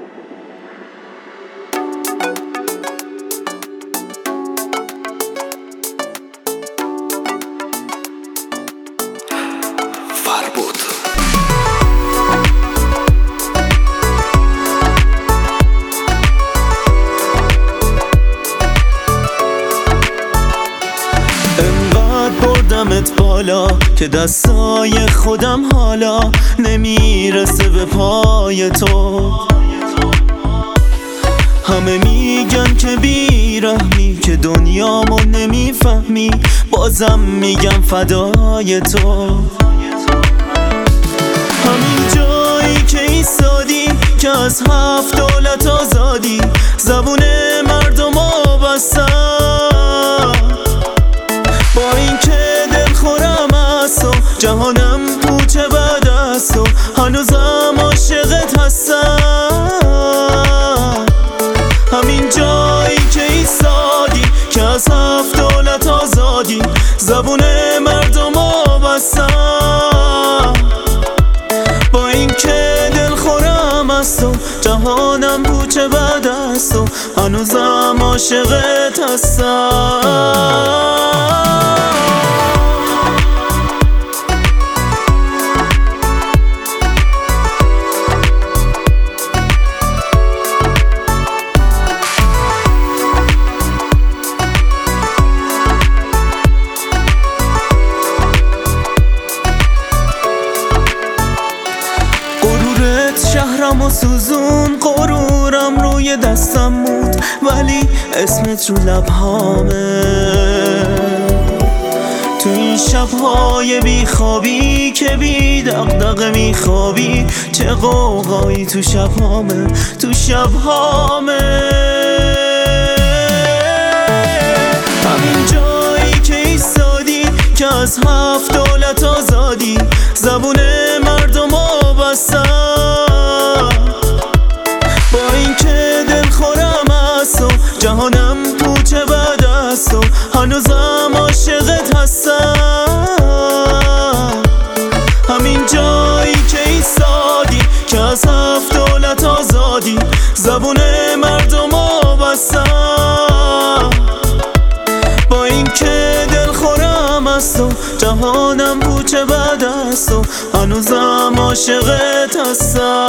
بردمت بالا که دستای خودم حالا نمیرسه به پای تو. همه میگن که بیرحمی، که دنیامو نمیفهمی، بازم میگم فدای تو. همین جایی که ایستادی که از 7 دولت آزادی، زبون مردمو بستم. با این که دلخورم است و جهانم پوچه بد است و هنوزم عاشقت هستم. همین جایی که ایستادی که از 7 دولت آزادی، زبون مردمو بستم. با این که دلخورم است و جهانم پوچه بد است و هنوزم عاشقت هستم. شهرم و سوزون، غرورم روی دستم بود، ولی اسمت رو لبهامه. تو این شبهای بیخوابی که بی دغدغه میخوابی، چه غوغایی تو شبهامه، تو شبهامه. همین جایی که ایستادی که از 7 دولت آزادی، زبون مردمو بستم. با این که دلخورم است و جهانم پوچه بد است و هنوزم عاشقت هستم. همین جایی که ایستادی که از 7 دولت آزادی، زبون مردمو بستم. با این که دلخورم است و جهانم پوچه بد است و هنوزم عاشقت هستم.